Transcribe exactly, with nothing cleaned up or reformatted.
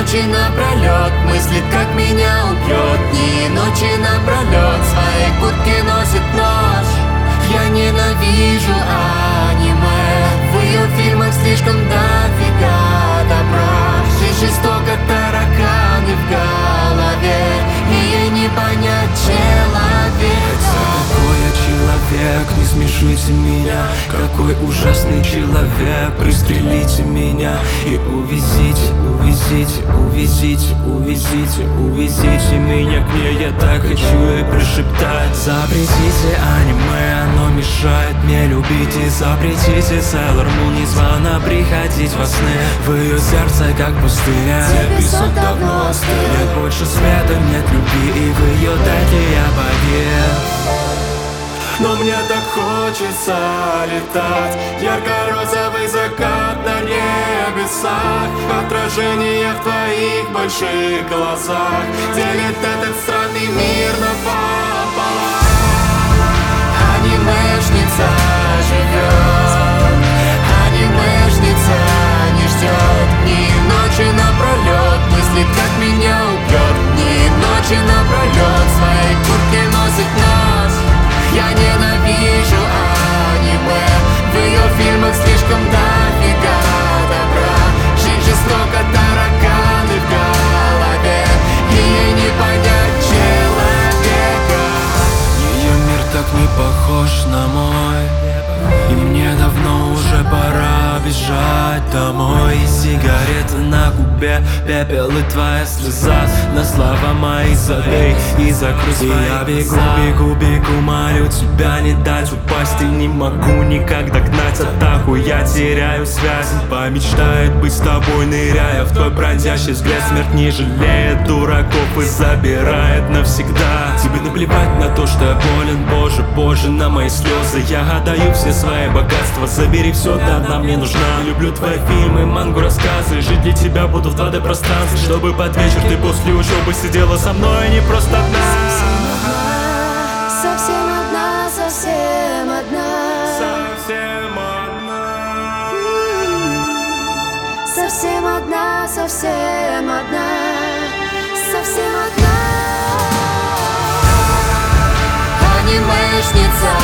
ночи напролет мыслит, как меня убьет. Дни и ночи напролет в своей куртке носит нож. Я ненавижу аниме, в ее фильмах слишком дофига добра. Жизнь жестоко, тараканы в голове, и ей не понять человека. Какой я человек, не смешите меня. Какой ужасный человек, пристрелите меня и увезите, увезите, увезите, увезите, увезите меня к ней. Я так хочу ей прошептать: запретите аниме, оно мешает мне любить. И запретите Sailor Moon, незвано приходить во сны. В ее сердце как пустыня, песок давно остыл. нет больше света, нет любви, и в ее дайте я погиб. Но мне так хочется летать, ярко-розовый закат на небесах, отражение в твоих больших глазах делит этот странный мир напополам. Анимешница живет, анимешница не ждет. Дни и ночи напролет мыслит, как меня убьет. Дни и ночи напролет в своей куртке носит нож. Я ненавижу аниме, в ее фильмах слишком дофига добра. Жизнь жестоко, тараканы в голове, и ей не понять человека. Ее мир так не похож на мой, и мне давно уже пора бежать домой. Сигарета на губе, пепел и твоя слеза, на слова мои забей и закрой свои глаза. Я бегу, бегу, бегу, молю тебя не дать упасть. И не могу никак догнать атаку, я теряю связь. Помечтает быть с тобой, ныряя в твой бродящий взгляд. Смерть не жалеет дураков и забирает навсегда. Тебе наплевать на то, что я болен, боже, боже, на мои слезы. Я отдаю все свои богатства, забери все, да она мне нужна. Люблю твои фильмы, мангу, рассказы, жить для тебя буду в два дэ пространстве, чтобы под вечер ты после учебы сидела со мной, а не просто одна. Совсем одна, совсем одна, Совсем одна. совсем одна, совсем одна, совсем одна. Анимешница